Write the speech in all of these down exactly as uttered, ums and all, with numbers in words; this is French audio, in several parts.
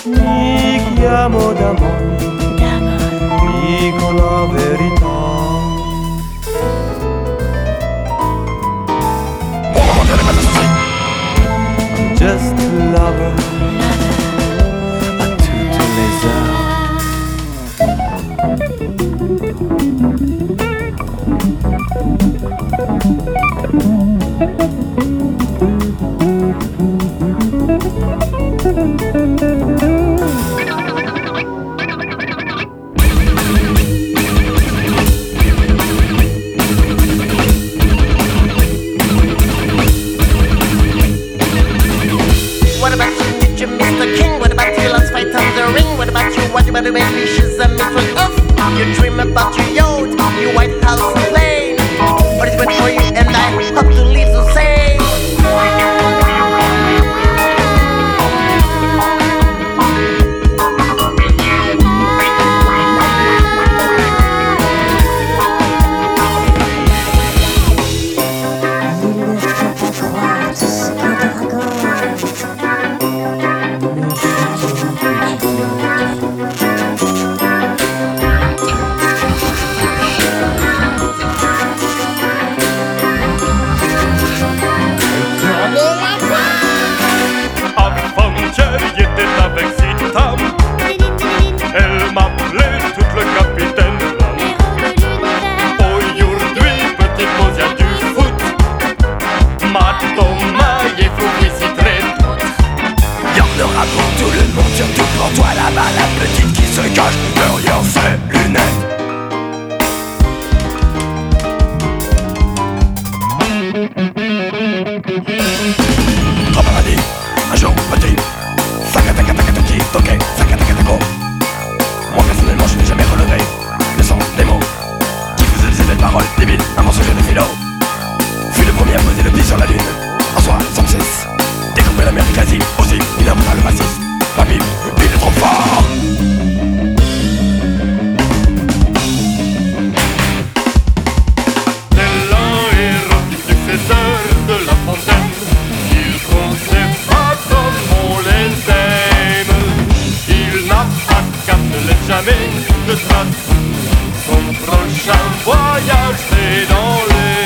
Ti chiamo d'amore, dico la verità. I'm just a lover, a toutes les heures. What about you, did you Mister King? What about you, let's fight on the ring? What about you, what about the baby, she's a mistress of? You dream about your yacht, your White House plane. What is good for you and I hope to live the same. Pour tout le monde, surtout pour toi là-bas, la petite qui se cache derrière ses lunettes. Trois paradis, un jour petit. Sakatakataki, toqué, sakatakatako. Moi personnellement je n'ai jamais relevé le sens des mots qui faisaient des effets de paroles débiles, un mensonge de philo. Fut le premier à poser le pied sur la lune en soixante-six. Découvrir l'Amérique latine aussi, il inventa le racisme. La Bible, il est trop fort. C'est l'héros successeur de La Fontaine. Il compte ses pas comme on les aime. Il n'a pas qu'à ne laisse jamais de trace. Son prochain voyage c'est dans les...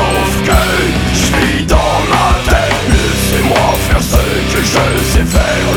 Je sais faire